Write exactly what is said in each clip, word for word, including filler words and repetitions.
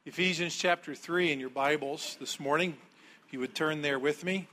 Ephesians chapter three in your Bibles this morning. If you would turn there with me.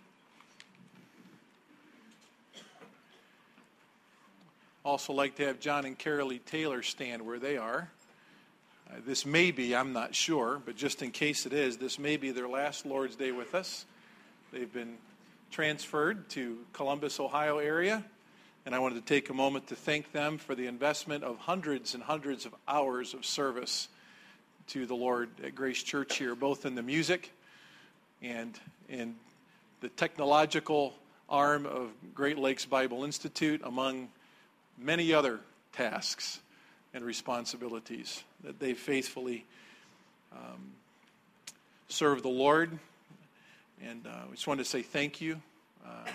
Also like to have John and Carolee Taylor stand where they are. Uh, this may be, I'm not sure, but just in case it is, this may be their last Lord's Day with us. They've been transferred to Columbus, Ohio area, and I wanted to take a moment to thank them for the investment of hundreds and hundreds of hours of service to the Lord at Grace Church here, both in the music and in the technological arm of Great Lakes Bible Institute, among many other tasks and responsibilities that they faithfully um, serve the Lord. And uh, we just wanted to say thank you. Uh,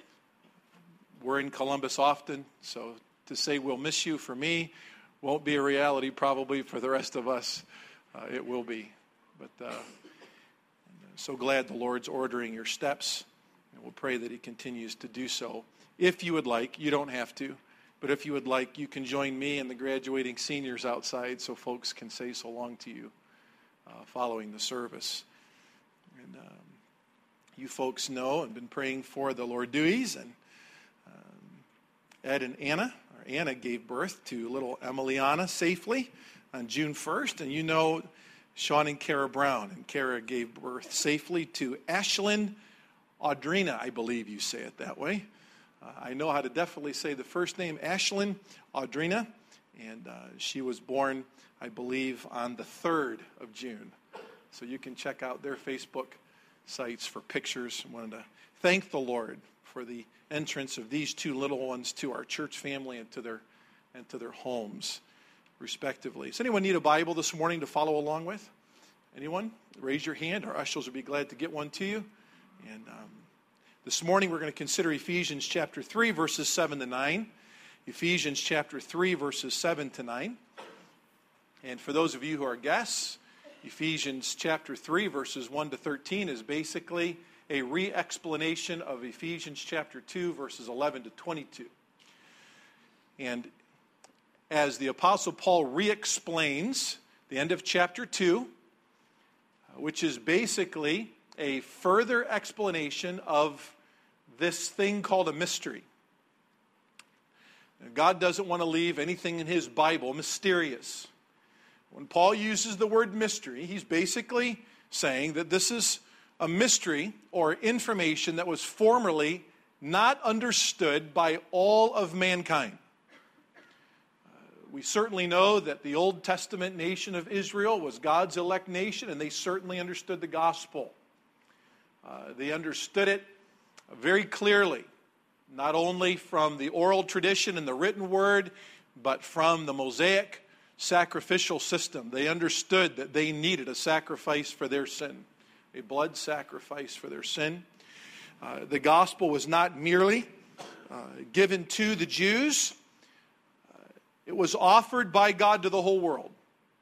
we're in Columbus often, so to say we'll miss you for me won't be a reality probably for the rest of us. Uh, it will be. But uh, so glad the Lord's ordering your steps, and we'll pray that He continues to do so. If you would like, you don't have to, but if you would like, you can join me and the graduating seniors outside so folks can say so long to you uh, following the service. And um, you folks know and been praying for the Lord Deweys, and um, Ed and Anna, or Anna gave birth to little Emiliana safely on June first, and you know Sean and Kara Brown, and Kara gave birth safely to Ashlyn Audrina, I believe you say it that way. Uh, I know how to definitely say the first name, Ashlyn Audrina, and uh, she was born, I believe, on the third of June. So you can check out their Facebook sites for pictures. I wanted to thank the Lord for the entrance of these two little ones to our church family and to their and to their homes, respectively. Does anyone need a Bible this morning to follow along with? Anyone? Raise your hand. Our ushers will be glad to get one to you. And um, this morning we're going to consider Ephesians chapter three, verses seven to nine. Ephesians chapter three, verses seven to nine. And for those of you who are guests, Ephesians chapter three, verses one to thirteen is basically a re-explanation of Ephesians chapter two, verses eleven to twenty-two. And as the Apostle Paul re-explains the end of chapter two, which is basically a further explanation of this thing called a mystery. God doesn't want to leave anything in His Bible mysterious. When Paul uses the word mystery, he's basically saying that this is a mystery or information that was formerly not understood by all of mankind. We certainly know that the Old Testament nation of Israel was God's elect nation, and they certainly understood the gospel. Uh, they understood it very clearly, not only from the oral tradition and the written word, but from the Mosaic sacrificial system. They understood that they needed a sacrifice for their sin, a blood sacrifice for their sin. Uh, the gospel was not merely uh, given to the Jews. It was offered by God to the whole world.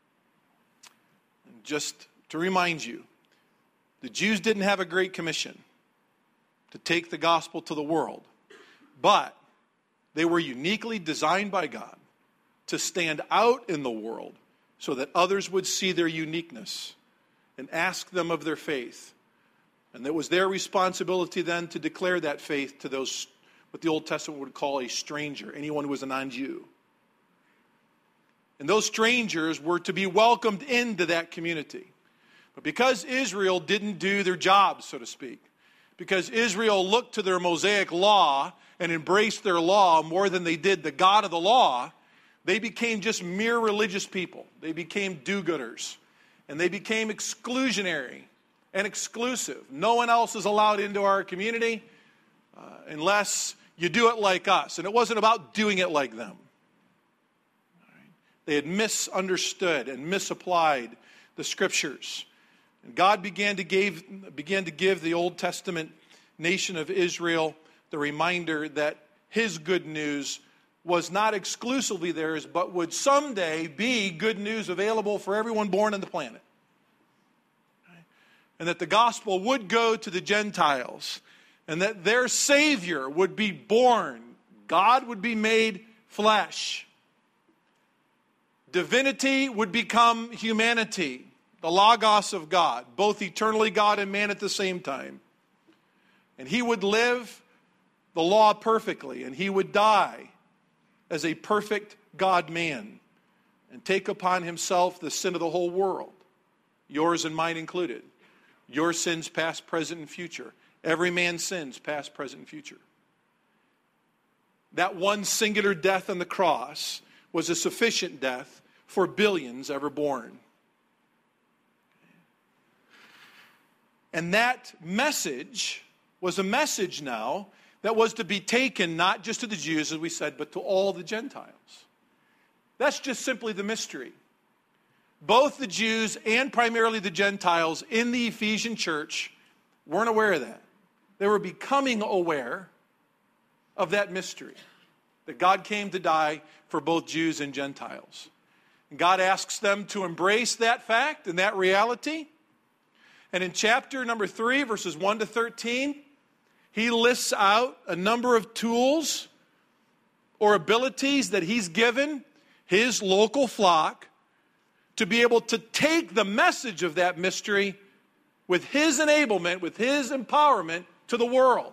And just to remind you, the Jews didn't have a great commission to take the gospel to the world, but they were uniquely designed by God to stand out in the world so that others would see their uniqueness and ask them of their faith. And it was their responsibility then to declare that faith to those, what the Old Testament would call a stranger, anyone who was a non-Jew. And those strangers were to be welcomed into that community. But because Israel didn't do their job, so to speak, because Israel looked to their Mosaic law and embraced their law more than they did the God of the law, they became just mere religious people. They became do-gooders. And they became exclusionary and exclusive. No one else is allowed into our community uh, unless you do it like us. And it wasn't about doing it like them. They had misunderstood and misapplied the Scriptures. And God began to give, began to give the Old Testament nation of Israel the reminder that His good news was not exclusively theirs, but would someday be good news available for everyone born on the planet. And that the gospel would go to the Gentiles, and that their Savior would be born. God would be made flesh. Divinity would become humanity. the Logos of God, both eternally God and man at the same time. And he would live the law perfectly, and he would die as a perfect God-man and take upon himself the sin of the whole world, yours and mine included. Your sins past, present, and future. Every man's sins past, present, and future. That one singular death on the cross was a sufficient death for billions ever born. And that message was a message now that was to be taken not just to the Jews, as we said, but to all the Gentiles. That's just simply the mystery. Both the Jews and primarily the Gentiles in the Ephesian church weren't aware of that. They were becoming aware of that mystery, that God came to die for both Jews and Gentiles. And God asks them to embrace that fact and that reality. And in chapter number three, verses one to thirteen, he lists out a number of tools or abilities that he's given his local flock to be able to take the message of that mystery with his enablement, with his empowerment to the world.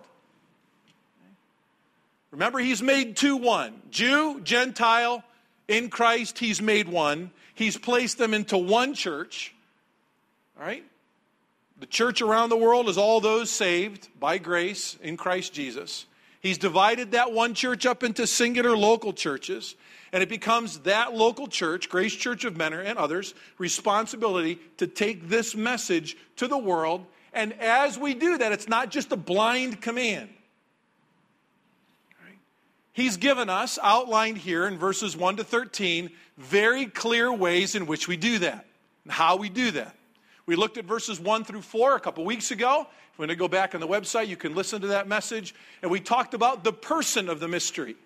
Remember, he's made two one. Jew, Gentile, in Christ, he's made one. He's placed them into one church. All right? The church around the world is all those saved by grace in Christ Jesus. He's divided that one church up into singular local churches, and it becomes that local church, Grace Church of Mentor and others, responsibility to take this message to the world. And as we do that, it's not just a blind command. Right? He's given us, outlined here in verses one to thirteen, very clear ways in which we do that and how we do that. We looked at verses one through four a couple weeks ago. If you want to go back on the website, you can listen to that message. And we talked about the person of the mystery.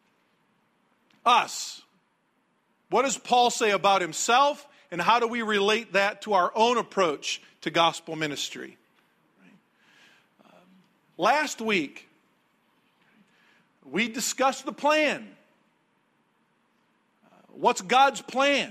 Us. What does Paul say about himself, and how do we relate that to our own approach to gospel ministry? Um, last week, we discussed the plan. Uh, what's God's plan?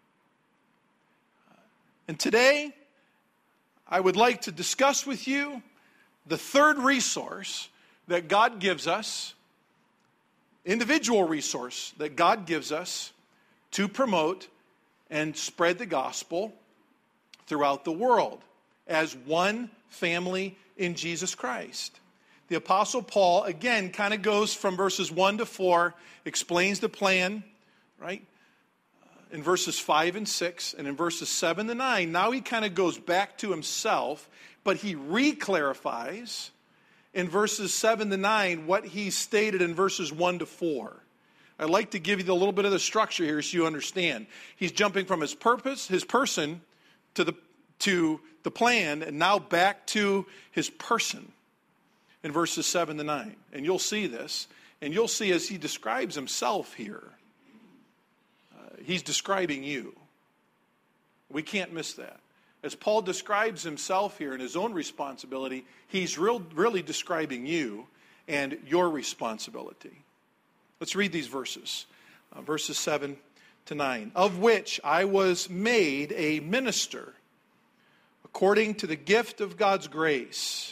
And today, I would like to discuss with you the third resource that God gives us, individual resource that God gives us to promote and spread the gospel throughout the world as one family in Jesus Christ. The Apostle Paul, again, kind of goes from verses one to four, explains the plan, right? In verses five and six, and in verses seven to nine, now he kind of goes back to himself, but he re-clarifies in verses seven to nine what he stated in verses one to four. I'd like to give you a little bit of the structure here so you understand. He's jumping from his purpose, his person, to the, to the plan, and now back to his person in verses seven to nine. And you'll see this, and you'll see as he describes himself here, he's describing you. We can't miss that. As Paul describes himself here in his own responsibility, he's real, really describing you and your responsibility. Let's read these verses. Uh, verses seven to nine. Of which I was made a minister according to the gift of God's grace.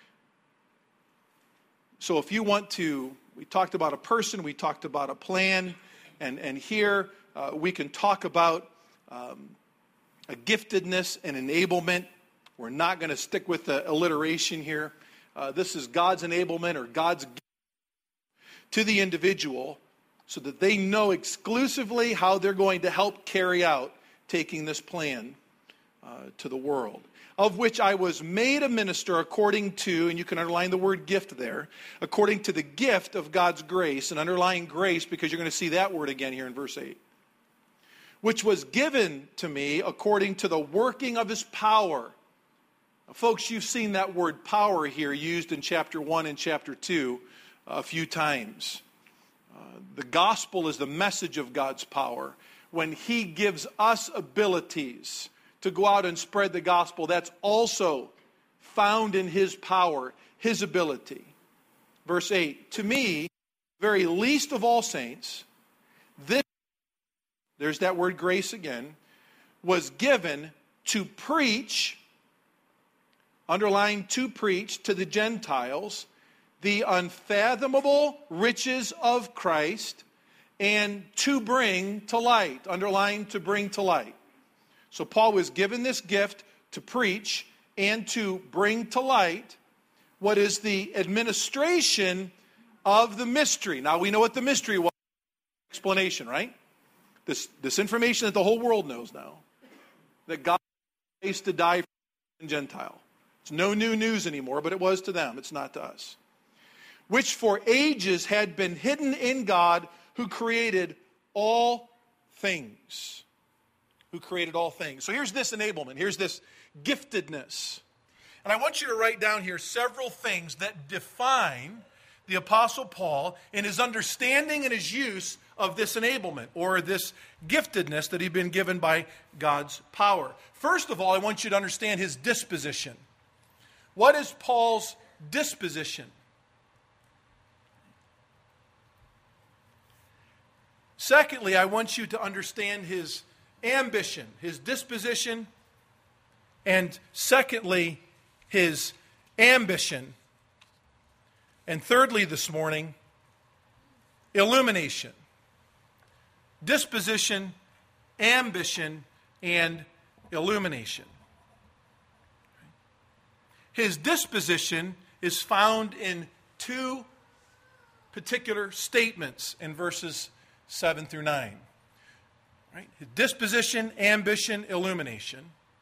So if you want to, we talked about a person, we talked about a plan, and, and here Uh, we can talk about um, a giftedness and enablement. We're not going to stick with the alliteration here. Uh, this is God's enablement or God's gift to the individual so that they know exclusively how they're going to help carry out taking this plan uh, to the world. Of which I was made a minister according to, and you can underline the word gift there, according to the gift of God's grace, and underline grace because you're going to see that word again here in verse eight. Which was given to me according to the working of his power. Now, folks, you've seen that word power here used in chapter one and chapter two a few times. Uh, the gospel is the message of God's power. When he gives us abilities to go out and spread the gospel, that's also found in his power, his ability. Verse eight, to me, very least of all saints, this, there's that word grace again, was given to preach, underline to preach to the Gentiles, the unfathomable riches of Christ, and to bring to light, underline to bring to light. So Paul was given this gift to preach and to bring to light what is the administration of the mystery. Now we know what the mystery was. Explanation, right? This, this information that the whole world knows now. That God was to die for the Gentile. It's no new news anymore, but it was to them. It's not to us. Which for ages had been hidden in God, who created all things. Who created all things. So here's this enablement. Here's this giftedness. And I want you to write down here several things that define the Apostle Paul in his understanding and his use of this enablement or this giftedness that he'd been given by God's power. First of all, I want you to understand his disposition. What is Paul's disposition? Secondly, I want you to understand his ambition, his disposition, and secondly, his ambition. And thirdly this morning, illumination. Disposition, ambition, and illumination. His disposition is found in two particular statements in verses seven through nine. Right? His disposition, ambition, illumination.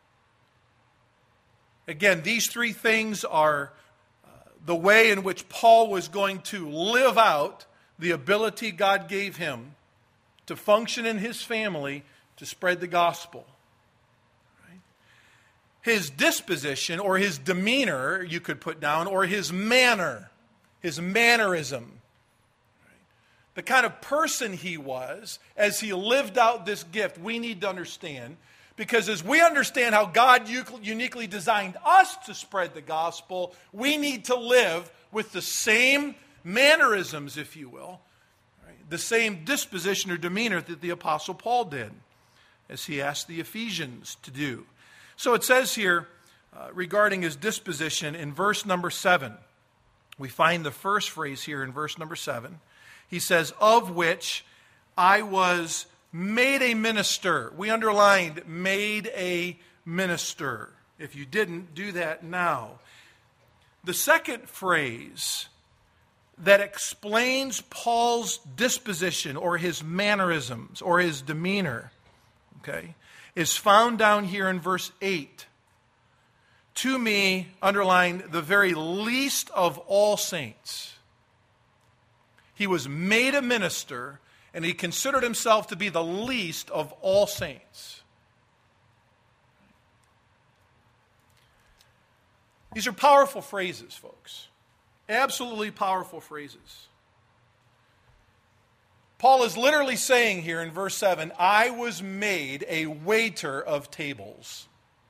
Again, these three things are uh, the way in which Paul was going to live out the ability God gave him to function in his family to spread the gospel. Right? His disposition, or his demeanor, you could put down, or his manner, his mannerism. The kind of person he was as he lived out this gift, we need to understand. Because as we understand how God uniquely designed us to spread the gospel, we need to live with the same mannerisms, if you will, right? The same disposition or demeanor that the Apostle Paul did, as he asked the Ephesians to do. So it says here, uh, regarding his disposition, in verse number seven, we find the first phrase here in verse number seven. He says, of which I was made a minister. We underlined made a minister. If you didn't, do that now. The second phrase that explains Paul's disposition or his mannerisms or his demeanor, okay, is found down here in verse eight. To me, underline, the very least of all saints. He was made a minister, and he considered himself to be the least of all saints. These are powerful phrases, folks. Absolutely powerful phrases. Paul is literally saying here in verse seven, I was made a waiter of tables.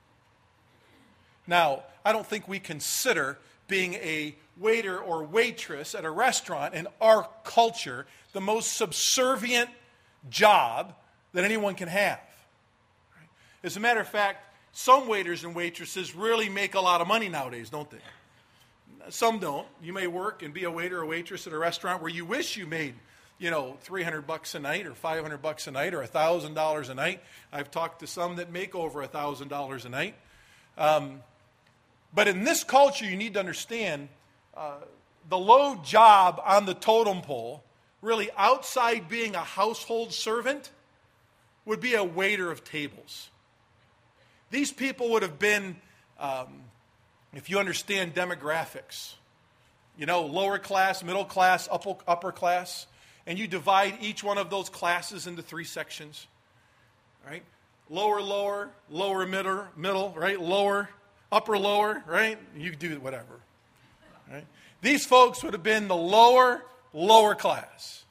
Now, I don't think we consider being a waiter or waitress at a restaurant in our culture the most subservient job that anyone can have. As a matter of fact, some waiters and waitresses really make a lot of money nowadays, don't they? Some don't. You may work and be a waiter or waitress at a restaurant where you wish you made, you know, three hundred bucks a night or five hundred bucks a night or one thousand dollars a night. I've talked to some that make over one thousand dollars a night. Um, but in this culture, you need to understand uh, the low job on the totem pole, really outside being a household servant, would be a waiter of tables. These people would have been, um, if you understand demographics, you know, lower class, middle class, upper, upper class, and you divide each one of those classes into three sections, right? Lower, lower, lower, middle, middle, right? Lower, upper, lower, right? You can do whatever, right? These folks would have been the lower, lower class.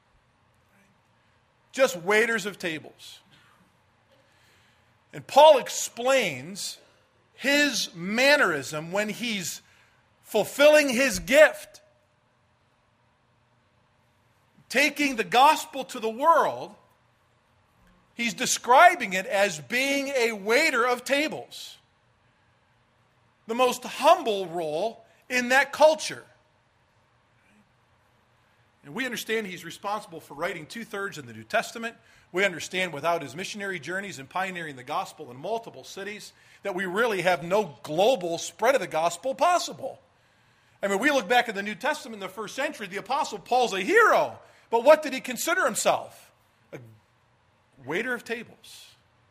Just waiters of tables. And Paul explains his mannerism when he's fulfilling his gift, taking the gospel to the world. He's describing it as being a waiter of tables. The most humble role in that culture. And we understand he's responsible for writing two-thirds of the New Testament. We understand without his missionary journeys and pioneering the gospel in multiple cities that we really have no global spread of the gospel possible. I mean, we look back at the New Testament in the first century, the Apostle Paul's a hero. But what did he consider himself? A waiter of tables.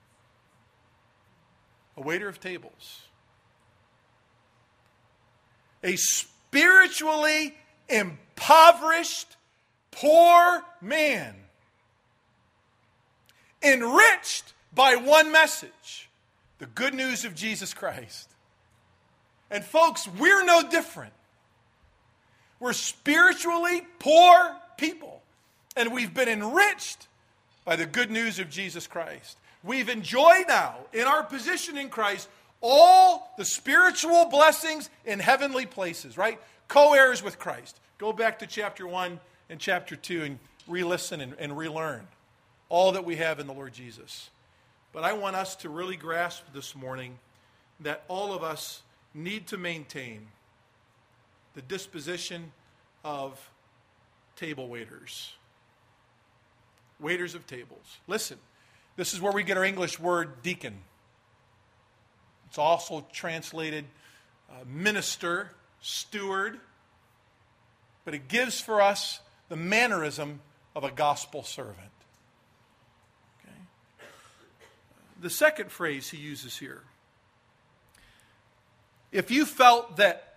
A waiter of tables. A spiritually impoverished, poor man. Enriched by one message. The good news of Jesus Christ. And folks, we're no different. We're spiritually poor people. And we've been enriched by the good news of Jesus Christ. We've enjoyed now, in our position in Christ, all the spiritual blessings in heavenly places, right? Co-heirs with Christ. Go back to chapter one and chapter two and re-listen and, and relearn all that we have in the Lord Jesus. But I want us to really grasp this morning that all of us need to maintain the disposition of table waiters. Waiters of tables. Listen, this is where we get our English word deacon. It's also translated uh, minister, steward, but it gives for us the mannerism of a gospel servant. Okay? The second phrase he uses here. If you felt that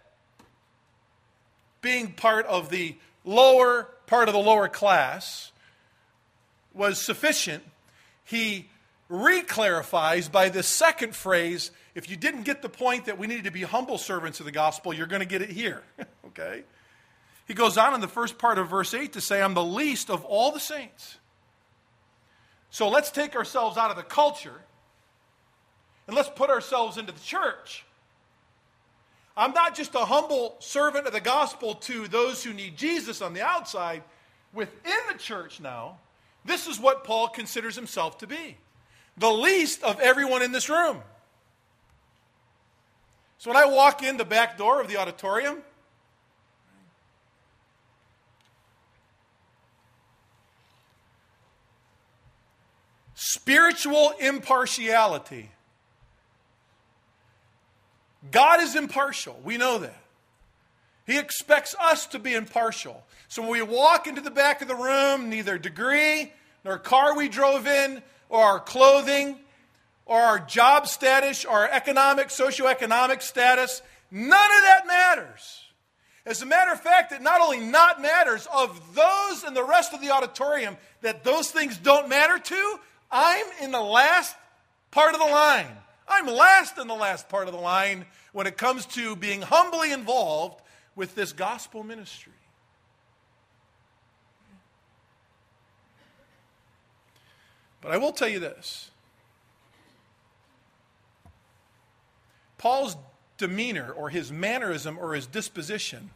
being part of the lower part of the lower class was sufficient, he re-clarifies by this second phrase, if you didn't get the point that we needed to be humble servants of the gospel, you're going to get it here. Okay? He goes on in the first part of verse eight to say, I'm the least of all the saints. So let's take ourselves out of the culture and let's put ourselves into the church. I'm not just a humble servant of the gospel to those who need Jesus on the outside. Within the church now, this is what Paul considers himself to be. The least of everyone in this room. So when I walk in the back door of the auditorium, spiritual impartiality. God is impartial. We know that. He expects us to be impartial. So when we walk into the back of the room, neither degree, nor car we drove in, or our clothing, or our job status, or our economic, socioeconomic status, none of that matters. As a matter of fact, it not only not matters, of those in the rest of the auditorium that those things don't matter to, I'm in the last part of the line. I'm last in the last part of the line when it comes to being humbly involved with this gospel ministry. But I will tell you this. Paul's demeanor or his mannerism or his disposition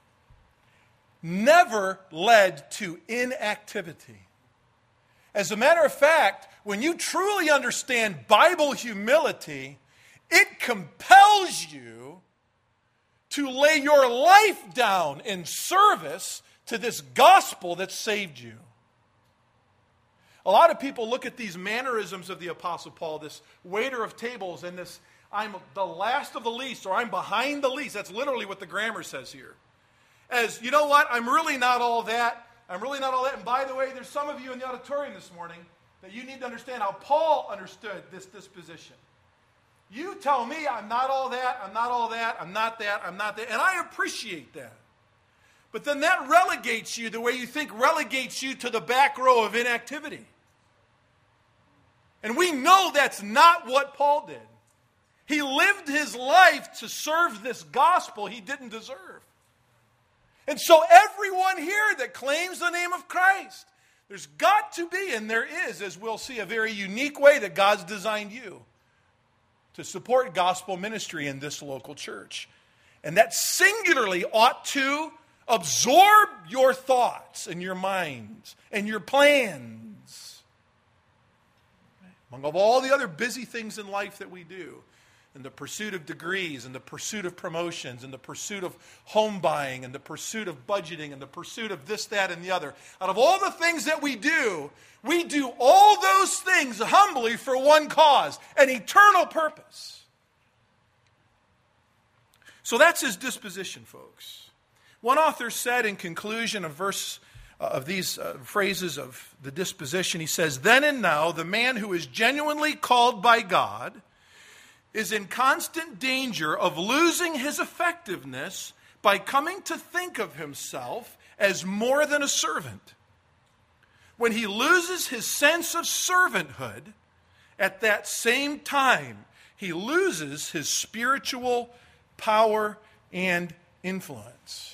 never led to inactivity. As a matter of fact, when you truly understand Bible humility, it compels you to lay your life down in service to this gospel that saved you. A lot of people look at these mannerisms of the Apostle Paul, this waiter of tables, and this, I'm the last of the least, or I'm behind the least. That's literally what the grammar says here. As, you know what, I'm really not all that. I'm really not all that. And by the way, there's some of you in the auditorium this morning that you need to understand how Paul understood this disposition. You tell me I'm not all that, I'm not all that, I'm not that, I'm not that. And I appreciate that. But then that relegates you the way you think relegates you to the back row of inactivity. And we know that's not what Paul did. He lived his life to serve this gospel he didn't deserve. And so everyone here that claims the name of Christ, there's got to be, and there is, as we'll see, a very unique way that God's designed you to support gospel ministry in this local church. And that singularly ought to absorb your thoughts and your minds and your plans. among all the other busy things in life that we do, in the pursuit of degrees, in the pursuit of promotions, in the pursuit of home buying, in the pursuit of budgeting, in the pursuit of this, that, and the other. Out of all the things that we do, we do all those things humbly for one cause, an eternal purpose. So that's his disposition, folks. One author said in conclusion of verse uh, of these uh, phrases of the disposition, he says, "Then and now, the man who is genuinely called by God is in constant danger of losing his effectiveness by coming to think of himself as more than a servant. When he loses his sense of servanthood, at that same time, he loses his spiritual power and influence."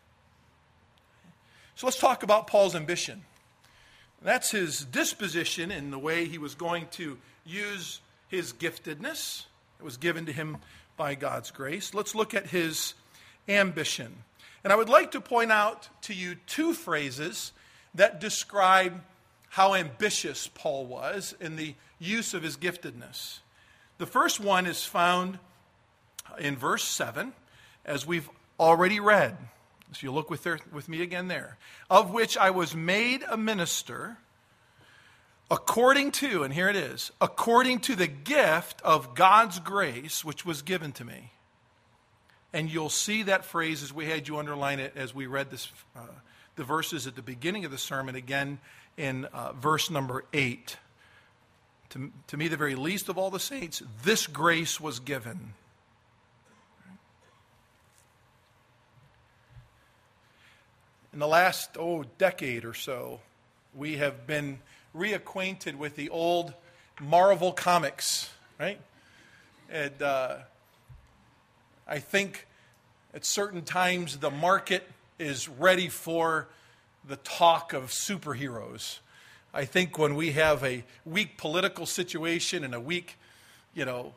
So let's talk about Paul's ambition. That's his disposition in the way he was going to use his giftedness. It was given to him by God's grace. Let's look at his ambition. And I would like to point out to you two phrases that describe how ambitious Paul was in the use of his giftedness. The first one is found in verse seven, as we've already read. So you look with, there, with me again there. "Of which I was made a minister according to," and here it is, "according to the gift of God's grace which was given to me." And you'll see that phrase as we had you underline it as we read this, uh, the verses at the beginning of the sermon, again in uh, verse number eight. To, to me, the very least of all the saints, this grace was given. In the last, oh, decade or so, we have been reacquainted with the old Marvel comics, right? And uh, I think at certain times the market is ready for the talk of superheroes. I think when we have a weak political situation and a weak, you know,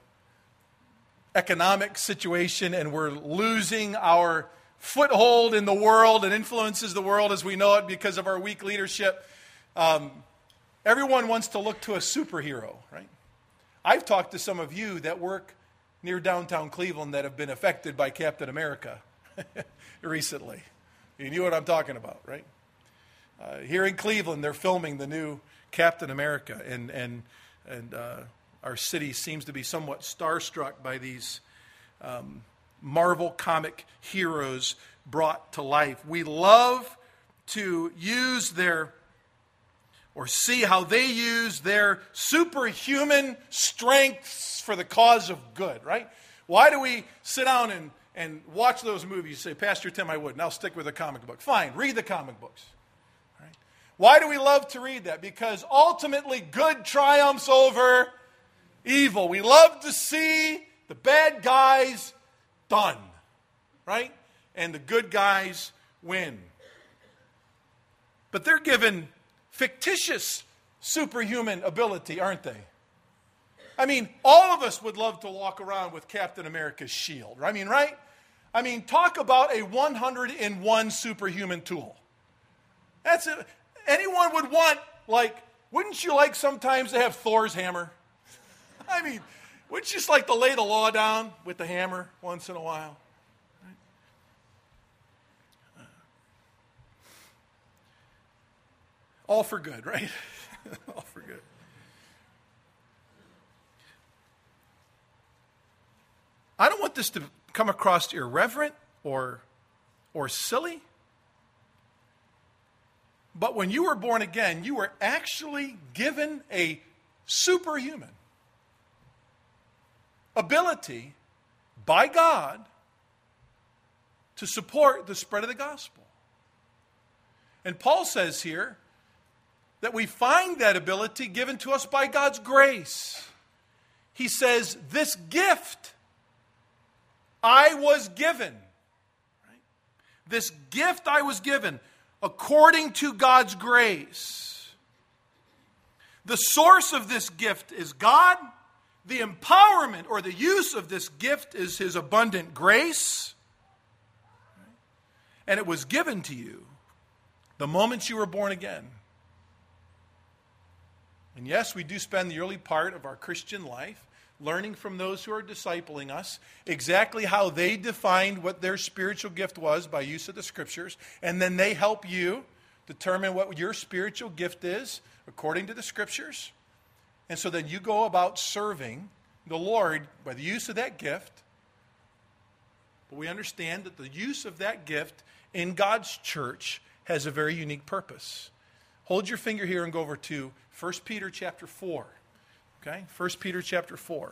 economic situation, and we're losing our foothold in the world and influences the world as we know it because of our weak leadership, um, everyone wants to look to a superhero, right? I've talked to some of you that work near downtown Cleveland that have been affected by Captain America recently. You knew what I'm talking about, right? Uh, here in Cleveland, they're filming the new Captain America, and and and uh, our city seems to be somewhat starstruck by these um, Marvel comic heroes brought to life. We love to use their, or see how they use their superhuman strengths for the cause of good, right? Why do we sit down and, and watch those movies? You say, "Pastor Tim, I wouldn't. I'll stick with the comic book." Fine, read the comic books. Right? Why do we love to read that? Because ultimately good triumphs over evil. We love to see the bad guys done, right? And the good guys win. But they're given fictitious superhuman ability, aren't they? I mean, all of us would love to walk around with Captain America's shield. I mean, right? I mean, talk about a one hundred and one superhuman tool. That's it. Anyone would want, like, wouldn't you like sometimes to have Thor's hammer? I mean, wouldn't you just like to lay the law down with the hammer once in a while? Right? Uh, all for good, right? All for good. I don't want this to come across irreverent or, or silly. But when you were born again, you were actually given a superhuman ability by God to support the spread of the gospel. And Paul says here that we find that ability given to us by God's grace. He says, "This gift I was given." Right? This gift I was given according to God's grace. The source of this gift is God. The empowerment or the use of this gift is His abundant grace. And it was given to you the moment you were born again. And yes, we do spend the early part of our Christian life learning from those who are discipling us exactly how they defined what their spiritual gift was by use of the Scriptures, and then they help you determine what your spiritual gift is according to the Scriptures. And so then you go about serving the Lord by the use of that gift. But we understand that the use of that gift in God's church has a very unique purpose. Hold your finger here and go over to First Peter chapter four. Okay? First Peter chapter four.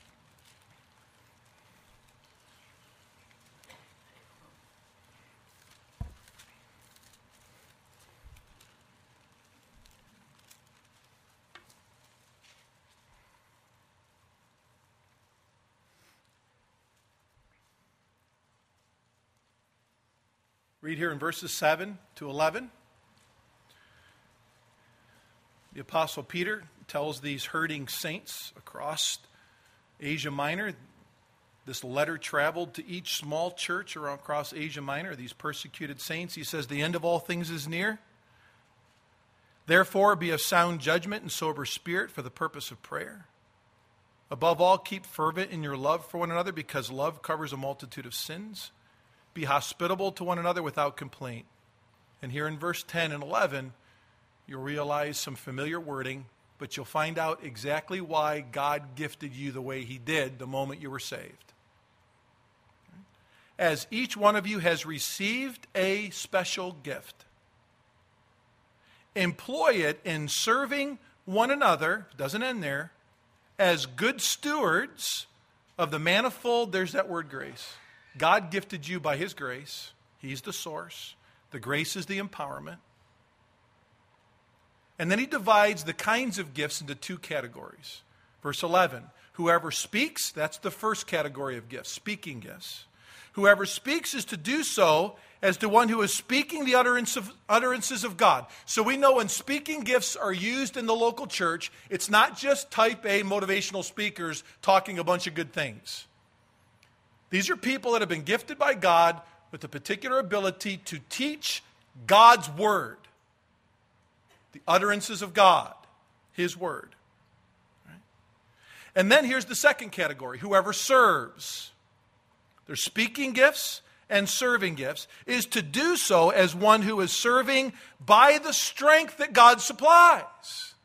Read here in verses seven to eleven. The Apostle Peter tells these hurting saints across Asia Minor. This letter traveled to each small church around across Asia Minor, these persecuted saints. He says, the end of all things is near. Therefore, be of sound judgment and sober spirit for the purpose of prayer. Above all, keep fervent in your love for one another, because love covers a multitude of sins. Be hospitable to one another without complaint. And here in verse ten and eleven, you'll realize some familiar wording, but you'll find out exactly why God gifted you the way He did the moment you were saved. As each one of you has received a special gift, employ it in serving one another, doesn't end there, as good stewards of the manifold, there's that word grace. God gifted you by His grace. He's the source. The grace is the empowerment. And then He divides the kinds of gifts into two categories. Verse eleven, whoever speaks, that's the first category of gifts, speaking gifts. Whoever speaks is to do so as the one who is speaking the utterance of, utterances of God. So we know when speaking gifts are used in the local church, it's not just type A motivational speakers talking a bunch of good things. These are people that have been gifted by God with a particular ability to teach God's word. The utterances of God, His word. Right? And then here's the second category, whoever serves. Their speaking gifts and serving gifts is to do so as one who is serving by the strength that God supplies.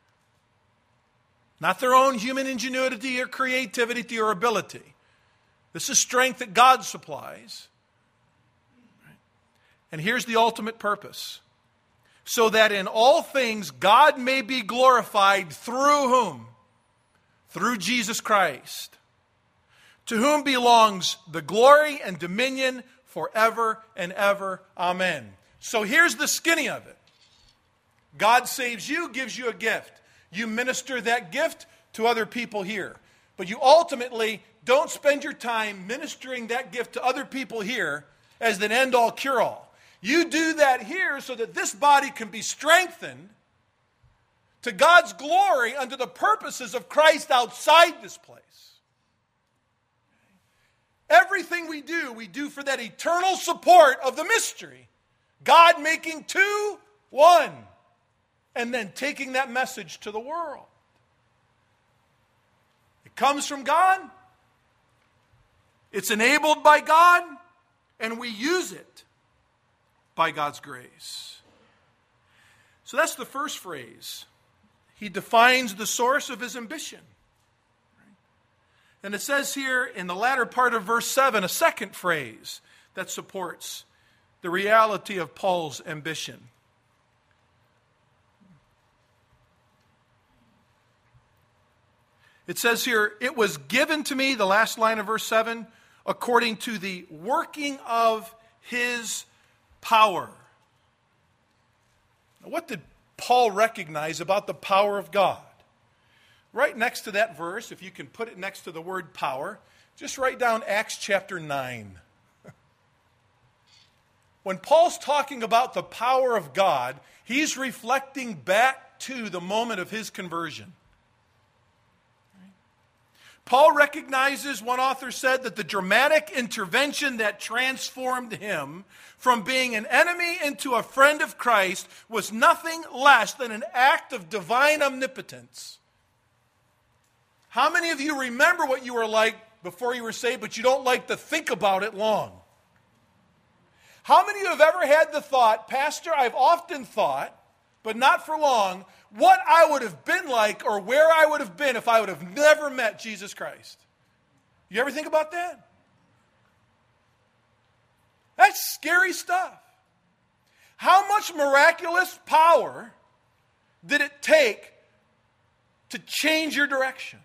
Not their own human ingenuity or creativity or ability. This is strength that God supplies. Right? And here's the ultimate purpose. So that in all things God may be glorified through whom? Through Jesus Christ. To whom belongs the glory and dominion forever and ever. Amen. So here's the skinny of it. God saves you, gives you a gift. You minister that gift to other people here. But you ultimately don't spend your time ministering that gift to other people here as an end-all, cure-all. You do that here so that this body can be strengthened to God's glory unto the purposes of Christ outside this place. Everything we do, we do for that eternal support of the mystery. God making two one, and then taking that message to the world. It comes from God. It's enabled by God, and we use it by God's grace. So that's the first phrase. He defines the source of his ambition. And it says here in the latter part of verse seven, a second phrase that supports the reality of Paul's ambition. It says here, it was given to me, the last line of verse seven, according to the working of his power. Now, what did Paul recognize about the power of God? Right next to that verse, if you can put it next to the word power, just write down Acts chapter nine. When Paul's talking about the power of God, he's reflecting back to the moment of his conversion. Paul recognizes, one author said, that the dramatic intervention that transformed him from being an enemy into a friend of Christ was nothing less than an act of divine omnipotence. How many of you remember what you were like before you were saved, but you don't like to think about it long? How many of you have ever had the thought, Pastor, I've often thought, but not for long, what I would have been like or where I would have been if I would have never met Jesus Christ? You ever think about that? That's scary stuff. How much miraculous power did it take to change your direction?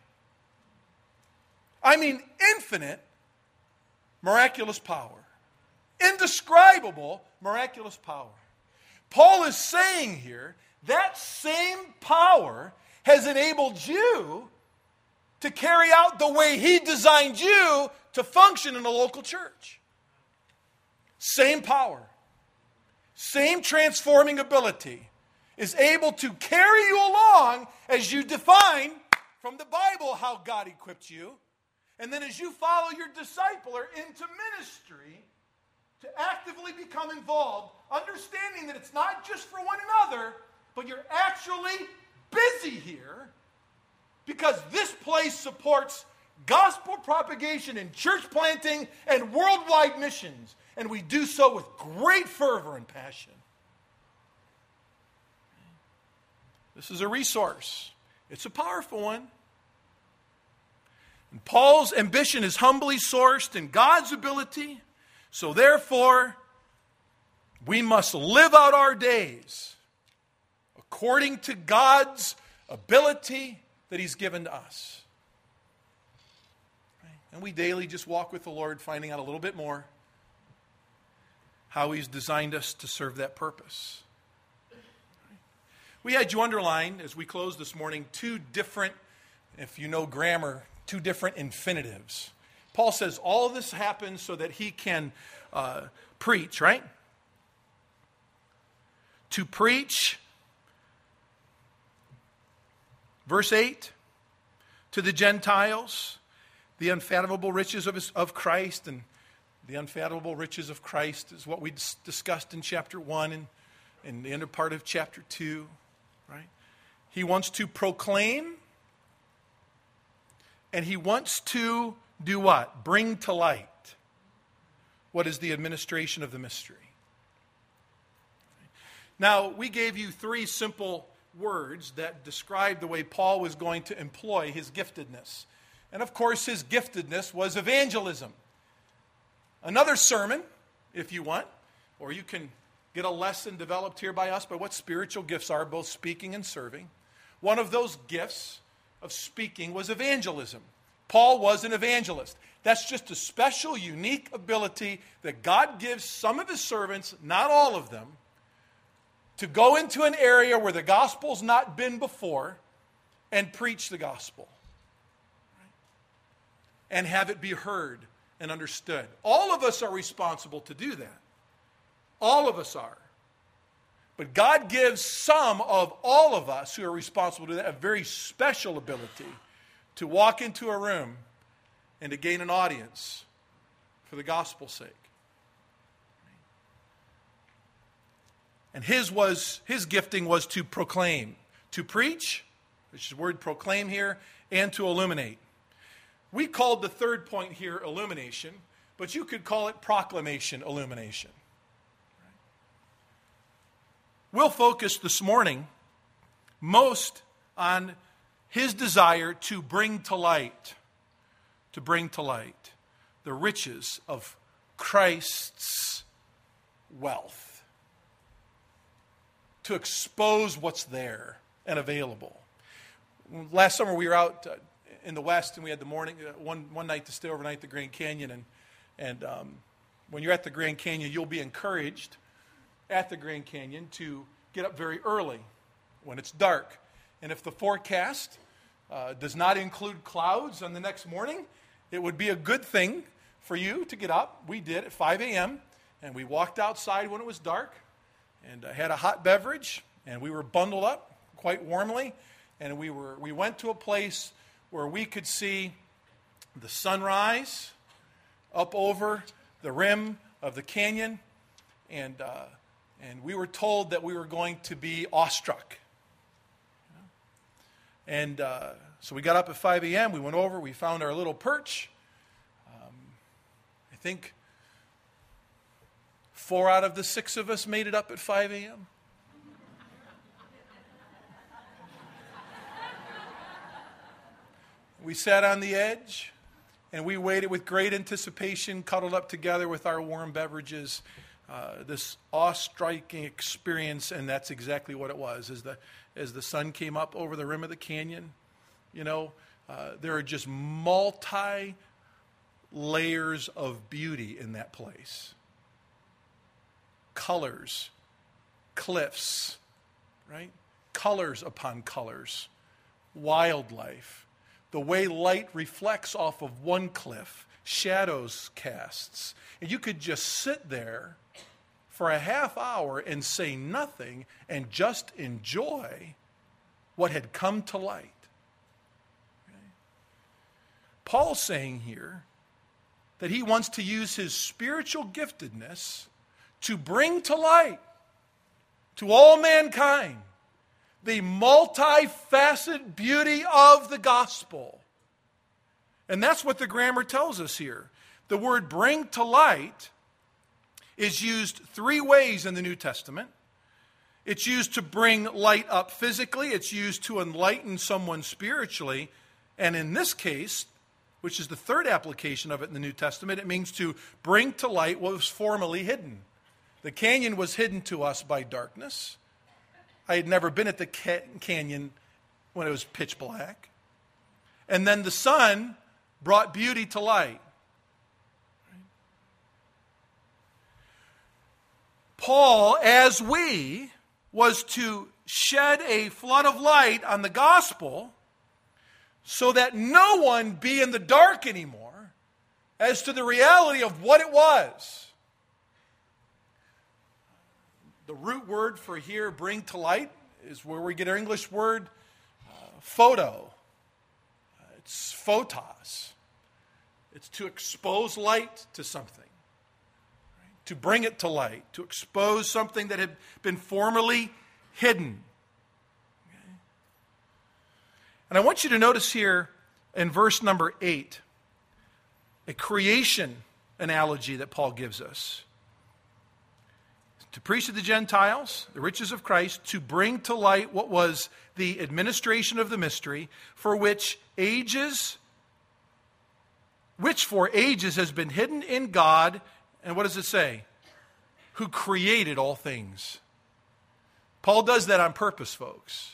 I mean, infinite miraculous power. Indescribable miraculous power. Paul is saying here, that same power has enabled you to carry out the way he designed you to function in a local church. Same power, same transforming ability is able to carry you along as you define from the Bible how God equipped you. And then as you follow your discipler into ministry, to actively become involved, understanding that it's not just for one another, but you're actually busy here because this place supports gospel propagation and church planting and worldwide missions. And we do so with great fervor and passion. This is a resource. It's a powerful one. And Paul's ambition is humbly sourced in God's ability. So therefore, we must live out our days according to God's ability that he's given to us. And we daily just walk with the Lord, finding out a little bit more how he's designed us to serve that purpose. We had you underline, as we closed this morning, two different, if you know grammar, two different infinitives. Paul says all of this happens so that he can uh, preach, right? To preach, verse eight, to the Gentiles, the unfathomable riches of, his, of Christ. And the unfathomable riches of Christ is what we dis- discussed in chapter one and in the end of part of chapter two, right? He wants to proclaim, and he wants to do what? Bring to light what is the administration of the mystery. Now, we gave you three simple words that describe the way Paul was going to employ his giftedness. And of course, his giftedness was evangelism. Another sermon, if you want, or you can get a lesson developed here by us by what spiritual gifts are, both speaking and serving. One of those gifts of speaking was evangelism. Paul was an evangelist. That's just a special, unique ability that God gives some of his servants, not all of them, to go into an area where the gospel's not been before and preach the gospel. And have it be heard and understood. All of us are responsible to do that. All of us are. But God gives some of all of us who are responsible to that a very special ability to walk into a room and to gain an audience for the gospel's sake. And his was his gifting was to proclaim, to preach, which is the word proclaim here, and to illuminate. We called the third point here illumination, but you could call it proclamation illumination. We'll focus this morning most on his desire to bring to light, to bring to light the riches of Christ's wealth, to expose what's there and available. Last summer we were out uh, in the West, and we had the morning uh, one one night to stay overnight at the Grand Canyon, and and um, when you're at the Grand Canyon, you'll be encouraged at the Grand Canyon to get up very early when it's dark. And if the forecast uh, does not include clouds on the next morning, it would be a good thing for you to get up. We did at five a.m., and we walked outside when it was dark, and uh, had a hot beverage, and we were bundled up quite warmly, and we were we went to a place where we could see the sunrise up over the rim of the canyon, and uh, and we were told that we were going to be awestruck. And uh, so we got up at five a.m., we went over, we found our little perch. Um, I think four out of the six of us made it up at five a.m. We sat on the edge, and we waited with great anticipation, cuddled up together with our warm beverages, uh, this awe-striking experience, and that's exactly what it was. As the, as the sun came up over the rim of the canyon, you know, uh, there are just multi-layers of beauty in that place. Colors, cliffs, right? Colors upon colors, wildlife. The way light reflects off of one cliff, shadows casts. And you could just sit there for a half hour and say nothing and just enjoy what had come to light. Okay? Paul's saying here that he wants to use his spiritual giftedness to bring to light to all mankind the multifaceted beauty of the gospel. And that's what the grammar tells us here. The word bring to light is used three ways in the New Testament. It's used to bring light up physically. It's used to enlighten someone spiritually. And in this case, which is the third application of it in the New Testament, it means to bring to light what was formerly hidden. The canyon was hidden to us by darkness. I had never been at the ca- canyon when it was pitch black. And then the sun brought beauty to light. Paul, as we, was to shed a flood of light on the gospel so that no one be in the dark anymore as to the reality of what it was. The root word for here, bring to light, is where we get our English word uh, photo. Uh, it's photos. It's to expose light to something. Right? To bring it to light. To expose something that had been formerly hidden. Okay? And I want you to notice here in verse number eight, a creation analogy that Paul gives us. To preach to the Gentiles the riches of Christ, to bring to light what was the administration of the mystery, for which ages, which for ages has been hidden in God, and what does it say? Who created all things. Paul does that on purpose, folks.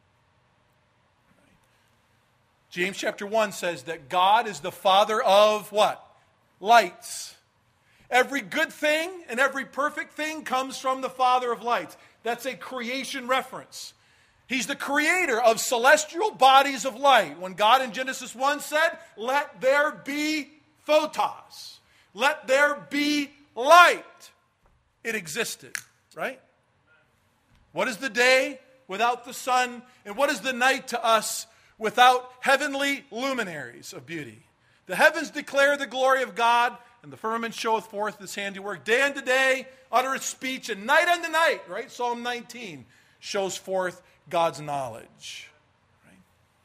James chapter one says that God is the Father of what? Lights. Every good thing and every perfect thing comes from the Father of lights. That's a creation reference. He's the creator of celestial bodies of light. When God in Genesis one said, let there be photos. Let there be light. It existed, right? What is the day without the sun? And what is the night to us without heavenly luminaries of beauty? The heavens declare the glory of God, and the firmament showeth forth his handiwork. Day unto day uttereth speech, and night unto night, right? Psalm nineteen shows forth God's knowledge. Right?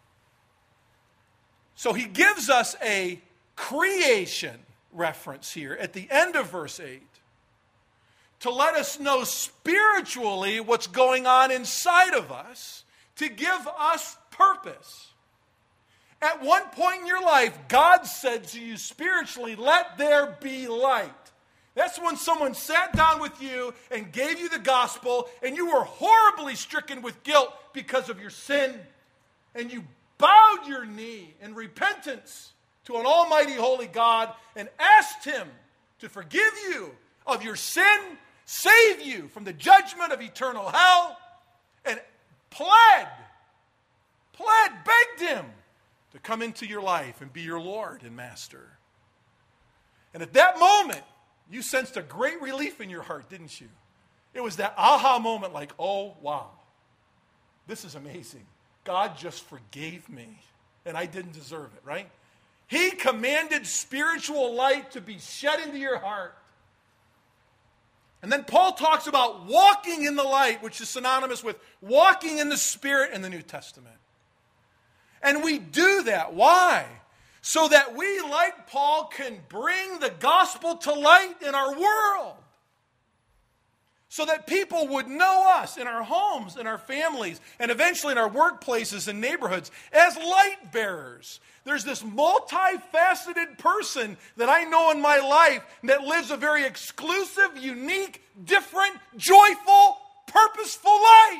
So he gives us a creation reference here at the end of verse eight to let us know spiritually what's going on inside of us, to give us purpose. At one point in your life, God said to you spiritually, let there be light. That's when someone sat down with you and gave you the gospel, and you were horribly stricken with guilt because of your sin, and you bowed your knee in repentance to an almighty holy God and asked him to forgive you of your sin, save you from the judgment of eternal hell, and pled, pled, begged him to come into your life and be your Lord and Master. And at that moment, you sensed a great relief in your heart, didn't you? It was that aha moment like, oh, wow, this is amazing. God just forgave me, and I didn't deserve it, right? He commanded spiritual light to be shed into your heart. And then Paul talks about walking in the light, which is synonymous with walking in the Spirit in the New Testament. And we do that. Why? So that we, like Paul, can bring the gospel to light in our world. So that people would know us in our homes, in our families, and eventually in our workplaces and neighborhoods as light bearers. There's this multifaceted person that I know in my life that lives a very exclusive, unique, different, joyful, purposeful life.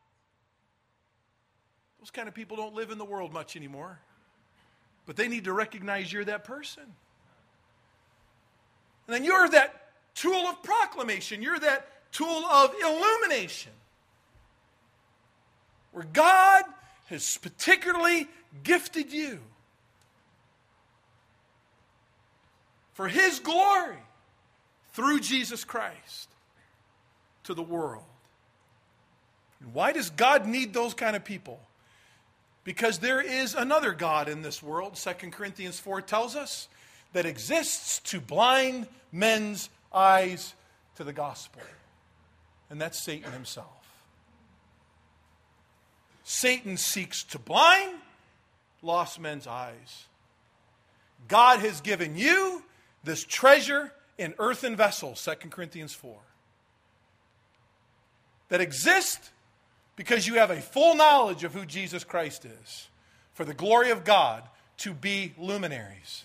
Those kind of people don't live in the world much anymore. But they need to recognize you're that person. And then you're that tool of proclamation. You're that tool of illumination. Where God has particularly gifted you for His glory through Jesus Christ to the world. And why does God need those kind of people? Because there is another God in this world, Second Corinthians four tells us, that exists to blind men's eyes to the gospel. And that's Satan himself. Satan seeks to blind lost men's eyes. God has given you this treasure in earthen vessels, Second Corinthians four, that exist because you have a full knowledge of who Jesus Christ is, for the glory of God to be luminaries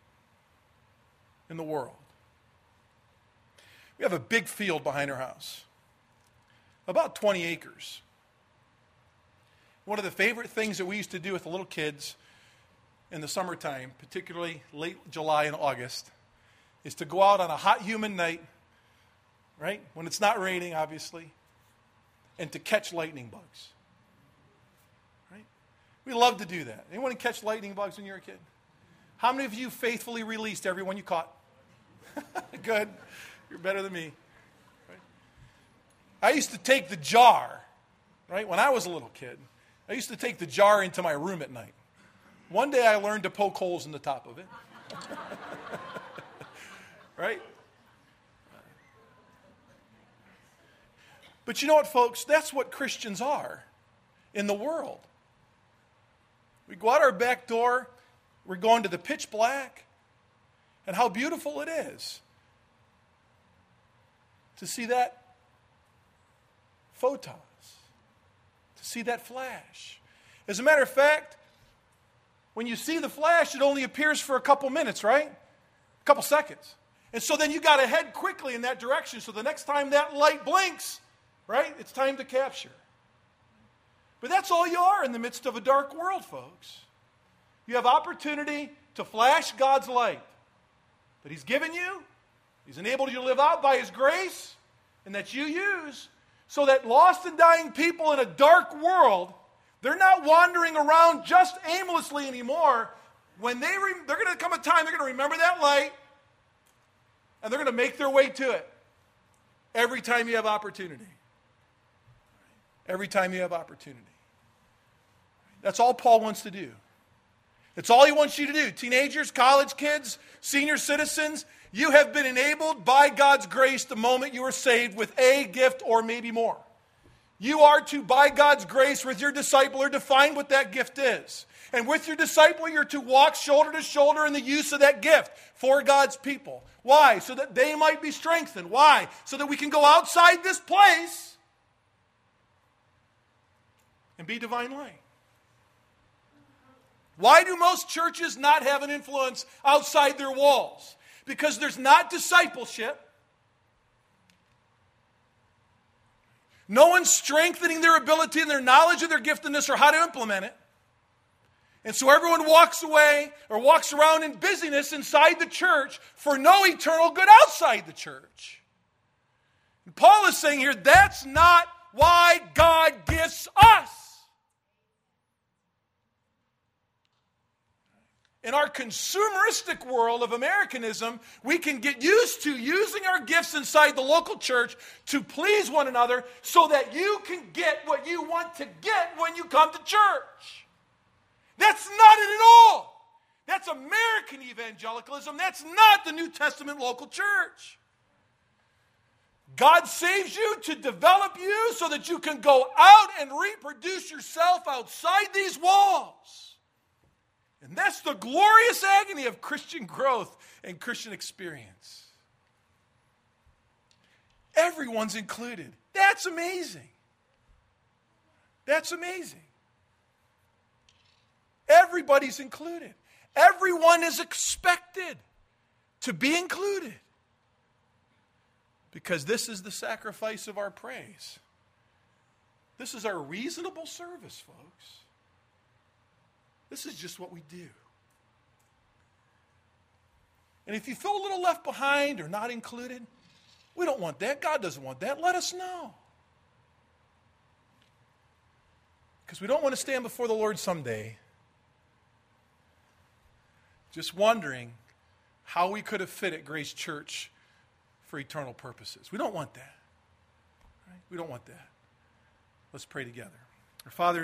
in the world. We have a big field behind our house, about twenty acres. One of the favorite things that we used to do with the little kids in the summertime, particularly late July and August, is to go out on a hot, humid night, right, when it's not raining, obviously, and to catch lightning bugs. Right? We love to do that. Anyone catch lightning bugs when you were a kid? How many of you faithfully released everyone you caught? Good. You're better than me. Right? I used to take the jar, right, when I was a little kid. I used to take the jar into my room at night. One day I learned to poke holes in the top of it. Right? But you know what, folks? That's what Christians are in the world. We go out our back door, we're going to the pitch black, and how beautiful it is to see that photons, to see that flash. As a matter of fact, when you see the flash, it only appears for a couple minutes, right? A couple seconds. And so then you got to head quickly in that direction, so the next time that light blinks, right, it's time to capture. But that's all you are in the midst of a dark world, folks. You have opportunity to flash God's light that He's given you, He's enabled you to live out by His grace, and that you use, so that lost and dying people in a dark world, they're not wandering around just aimlessly anymore. When they re- they're going to come a time they're going to remember that light, and they're going to make their way to it every time you have opportunity. Every time you have opportunity. That's all Paul wants to do. It's all he wants you to do. Teenagers, college kids, senior citizens, you have been enabled by God's grace the moment you were saved with a gift or maybe more. You are to, by God's grace, with your discipler, define what that gift is. And with your disciple, you're to walk shoulder to shoulder in the use of that gift for God's people. Why? So that they might be strengthened. Why? So that we can go outside this place and be divine light. Why do most churches not have an influence outside their walls? Because there's not discipleship. No one's strengthening their ability and their knowledge of their giftedness or how to implement it. And so everyone walks away or walks around in busyness inside the church for no eternal good outside the church. And Paul is saying here, that's not why God gifts us. In our consumeristic world of Americanism, we can get used to using our gifts inside the local church to please one another so that you can get what you want to get when you come to church. That's not it at all. That's American American evangelicalism. That's not the New Testament local church. God saves you to develop you so that you can go out and reproduce yourself outside these walls. And that's the glorious agony of Christian growth and Christian experience. Everyone's included. That's amazing. That's amazing. Everybody's included. Everyone is expected to be included. Because this is the sacrifice of our praise. This is our reasonable service, folks. This is just what we do. And if you feel a little left behind or not included, we don't want that. God doesn't want that. Let us know. Because we don't want to stand before the Lord someday just wondering how we could have fit at Grace Church for eternal purposes. We don't want that. Right? We don't want that. Let's pray together. Our Father,